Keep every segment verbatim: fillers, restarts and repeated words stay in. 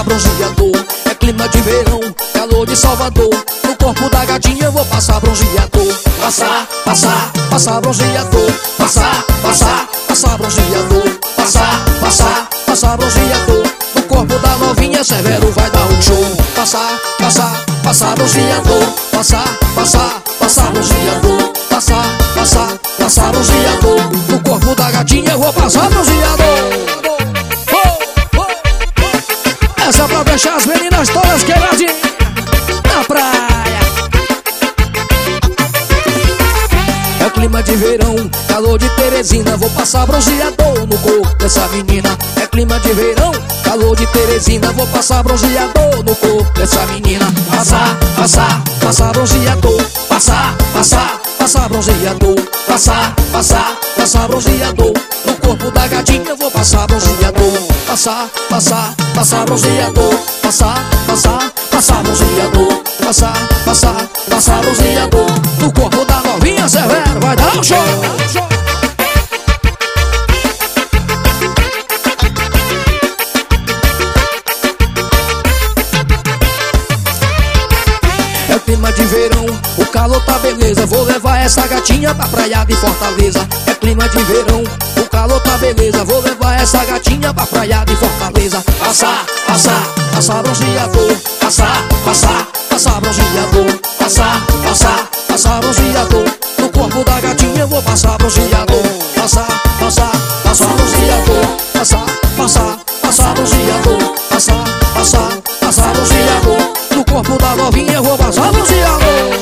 bronzeador. É clima de verão, calor de Salvador. No corpo da gatinha eu vou passar bronzeador. Passar, passar, passar bronzeador. Passar, passar, passar bronzeador. Passar, passar, passar bronzeador. No corpo da novinha Severo vai dar um show. Passar, passar, passar bronzeador. Passar, passar, passar bronzeador. Passar, passar, passar bronzeador. No corpo da gatinha eu vou passar bronzeador. Essa é pra deixar as meninas todas queiradinhas na praia. É o clima de verão, calor de Teresina. Vou passar bronzeador no corpo dessa menina. É clima de verão, calor de Teresina. Vou passar bronzeador no corpo dessa menina. Passar, passar, passar bronzeador. Passar, passar, passar bronzeador. Passar, passar, passar bronzeador. No corpo da gatinha vou passar bronzeador. Passar, passar, passar bronzeador. Passar, passar, passar bronzeador. Passar, passar, passar bronzeador. No corpo da novinha Severo vai dar um show. É clima de verão, o calor tá beleza. Vou levar essa gatinha pra praia de Fortaleza. É clima de verão, o calor tá beleza. Vou levar essa gatinha pra praia de Fortaleza. Passar, passar, passar bronzeador. Passar, passar, passar bronzeador. Passar, passar, passar bronzeador. No corpo da gatinha eu vou passar bronzeador. Passar, passar, passar bronzeador. Passar, passar, passar bronzeador. Passar, passar, passar bronzeador. No corpo da novinha eu vou passar bronzeador.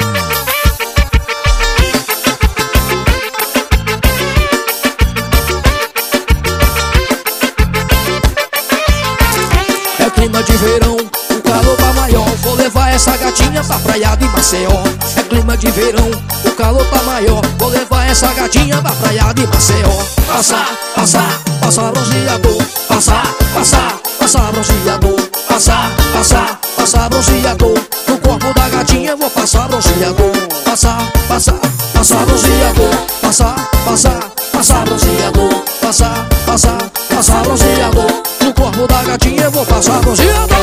É clima de verão, o calor tá maior. Vou levar essa gatinha pra praia de Maceió. É clima de verão, o calor tá maior. Vou levar essa gatinha pra praia de Maceió. Passar, passar, passar bronzeador. Passar, passar, passar bronzeador. Passar, passar, passar bronzeador. No corpo da gatinha eu vou passar bronzeador. Passar, passar, passar bronzeador. Passar, passar, passar bronzeador. Passar, passar, passar bronzeador. No corpo da gatinha eu vou passar bronzeador.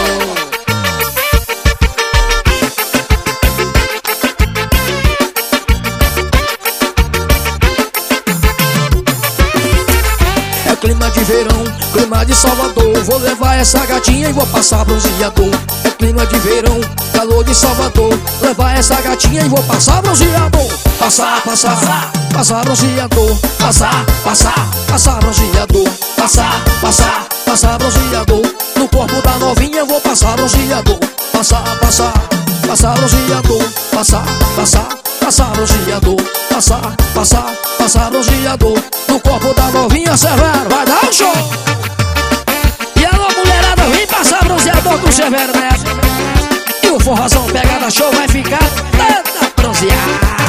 É clima de verão, clima de Salvador. Vou levar essa gatinha e vou passar bronzeador. É clima de verão, calor de Salvador. Levar essa gatinha e vou passar bronzeador. Passar, passar, passar bronzeador. Passar, passar, passar bronzeador. Passar, passar, passar bronzeador. No corpo da novinha eu vou passar bronzeador. Passar, passar, passar bronzeador. Passar, passar, passar bronzeador. Passar, passar, passar bronzeador. No corpo da novinha Severo vai dar um show. E alô mulherada, vem passar bronzeador com Severo nessa. E o forrozão pegada show vai ficar toda bronzeada.